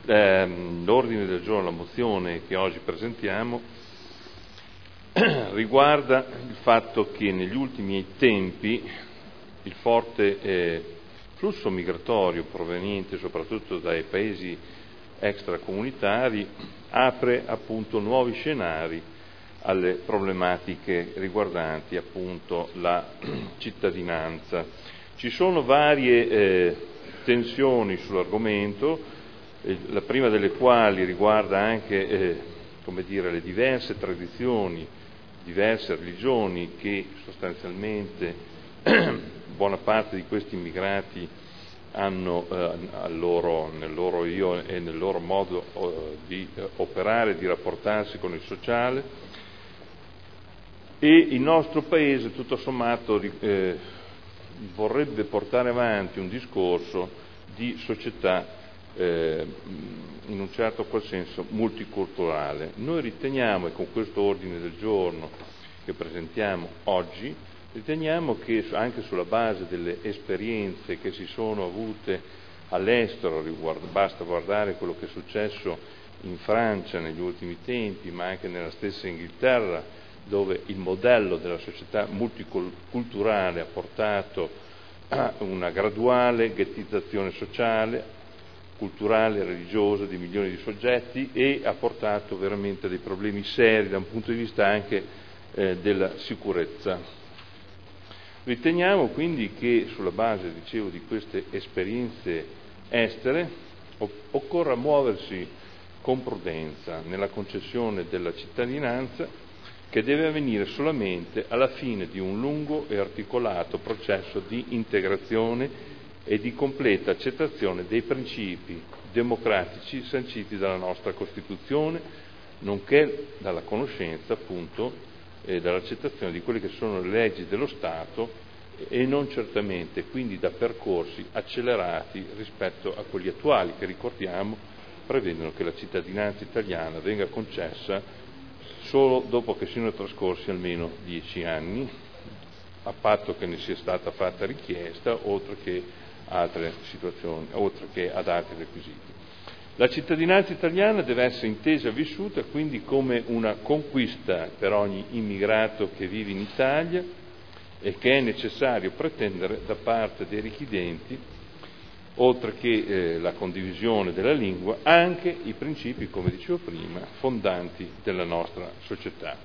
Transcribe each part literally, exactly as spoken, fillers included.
ehm, l'ordine del giorno, la mozione che oggi presentiamo, riguarda il fatto che negli ultimi tempi il forte eh, flusso migratorio proveniente soprattutto dai paesi extracomunitari apre appunto nuovi scenari alle problematiche riguardanti appunto la cittadinanza. Ci sono varie eh, tensioni sull'argomento, eh, la prima delle quali riguarda anche eh, come dire, le diverse tradizioni, diverse religioni che sostanzialmente buona parte di questi immigrati hanno eh, al loro, nel loro io e nel loro modo eh, di eh, operare, di rapportarsi con il sociale, e il nostro Paese tutto sommato eh, vorrebbe portare avanti un discorso di società eh, in un certo qual senso multiculturale. Noi riteniamo, e con questo ordine del giorno che presentiamo oggi, riteniamo che anche sulla base delle esperienze che si sono avute all'estero, basta guardare quello che è successo in Francia negli ultimi tempi, ma anche nella stessa Inghilterra, dove il modello della società multiculturale ha portato a una graduale ghettizzazione sociale, culturale e religiosa di milioni di soggetti, e ha portato veramente dei problemi seri da un punto di vista anche eh, della sicurezza. Riteniamo quindi che sulla base, dicevo, di queste esperienze estere occorra muoversi con prudenza nella concessione della cittadinanza, che deve avvenire solamente alla fine di un lungo e articolato processo di integrazione e di completa accettazione dei principi democratici sanciti dalla nostra Costituzione, nonché dalla conoscenza appunto e dall'accettazione di quelle che sono le leggi dello Stato, e non certamente quindi da percorsi accelerati rispetto a quelli attuali, che ricordiamo prevedono che la cittadinanza italiana venga concessa solo dopo che siano trascorsi almeno dieci anni, a patto che ne sia stata fatta richiesta, oltre che altre situazioni, oltre che ad altri requisiti. La cittadinanza italiana deve essere intesa e vissuta quindi come una conquista per ogni immigrato che vive in Italia, e che è necessario pretendere da parte dei richiedenti, oltre che eh, la condivisione della lingua, anche i principi, come dicevo prima, fondanti della nostra società.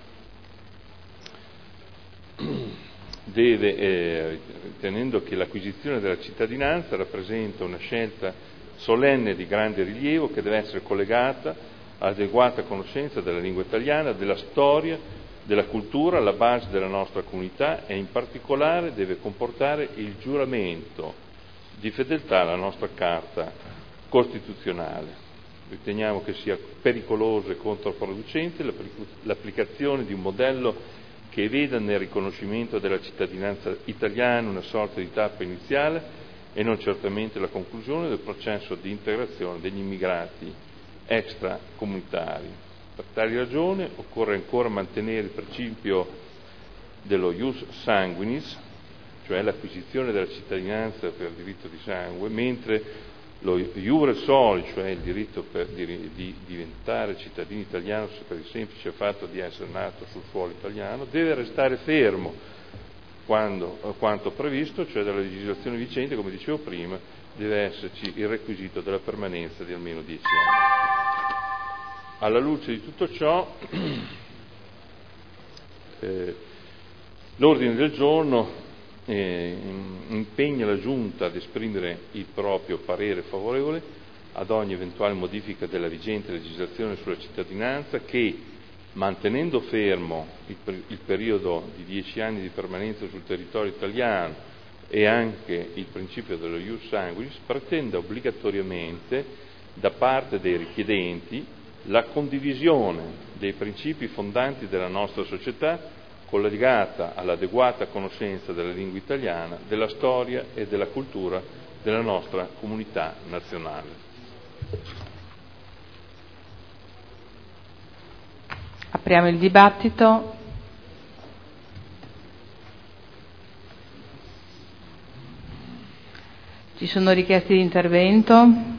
Deve, eh, ritenendo che l'acquisizione della cittadinanza rappresenta una scelta solenne di grande rilievo, che deve essere collegata all'adeguata conoscenza della lingua italiana, della storia, della cultura, alla base della nostra comunità, e in particolare deve comportare il giuramento di fedeltà alla nostra Carta Costituzionale. Riteniamo che sia pericoloso e controproducente l'applicazione di un modello che veda nel riconoscimento della cittadinanza italiana una sorta di tappa iniziale e non certamente la conclusione del processo di integrazione degli immigrati extracomunitari. Per tali ragioni occorre ancora mantenere il principio dello ius sanguinis, cioè l'acquisizione della cittadinanza per diritto di sangue, mentre lo iure soli, cioè il diritto per, di, di diventare cittadino italiano per il semplice fatto di essere nato sul suolo italiano, deve restare fermo quando, quanto previsto, cioè dalla legislazione vigente, come dicevo prima, deve esserci il requisito della permanenza di almeno dieci anni. Alla luce di tutto ciò, eh, l'ordine del giorno eh, impegna la Giunta ad esprimere il proprio parere favorevole ad ogni eventuale modifica della vigente legislazione sulla cittadinanza che, mantenendo fermo il, per- il periodo di dieci anni di permanenza sul territorio italiano e anche il principio dello ius sanguinis, pretenda obbligatoriamente da parte dei richiedenti la condivisione dei principi fondanti della nostra società, collegata all'adeguata conoscenza della lingua italiana, della storia e della cultura della nostra comunità nazionale. Apriamo il dibattito. Ci sono richieste di intervento?